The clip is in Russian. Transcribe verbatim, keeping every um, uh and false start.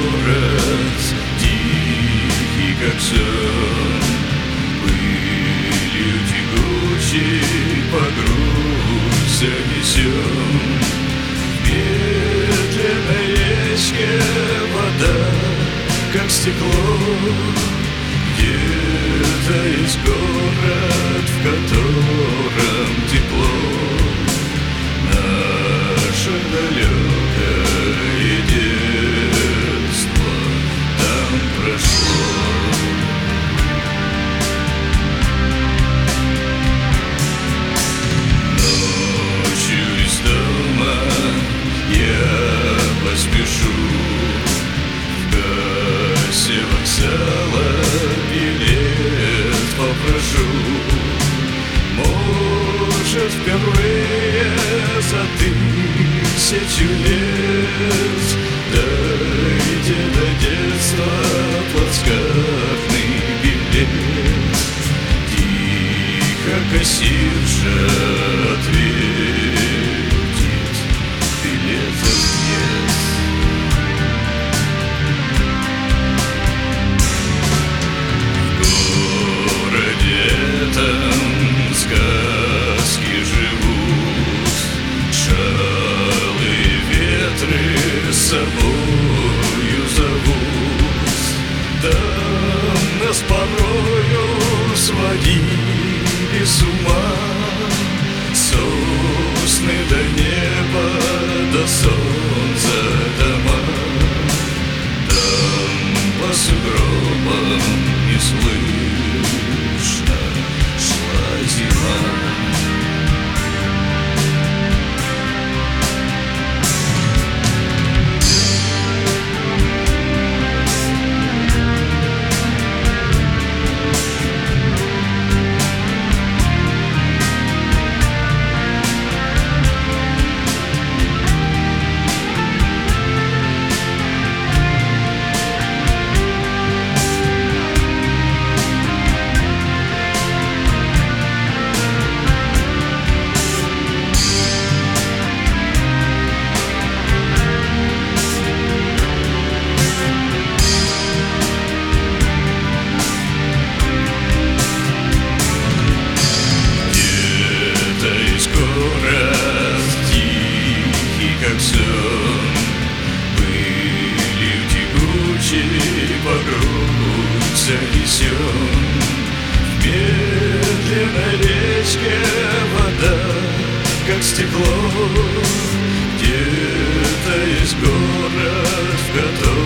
город, тихий как сон, пылью тягучей по грудь занесен. В медленной речке вода, как стекло. Где-то есть город, в котором тепло. Наше далекое детство там прошло. Ночью из дома я поспешу, в кассе вокзала билет попрошу. Может, впервые за тысячу лет дойдя до детства плацкартный билет. Тихо кассирша ответит: билетов нет. В городе этом сказки живут, шалые ветры с собою зовут. Там нас порою сводили с ума сосны до неба, до солнца дома. Там по сугробам неслышно шла зима. Как сон, пылью тягучей по грудь занесен. В медленной речке вода, как стекло. Где-то есть город, в котором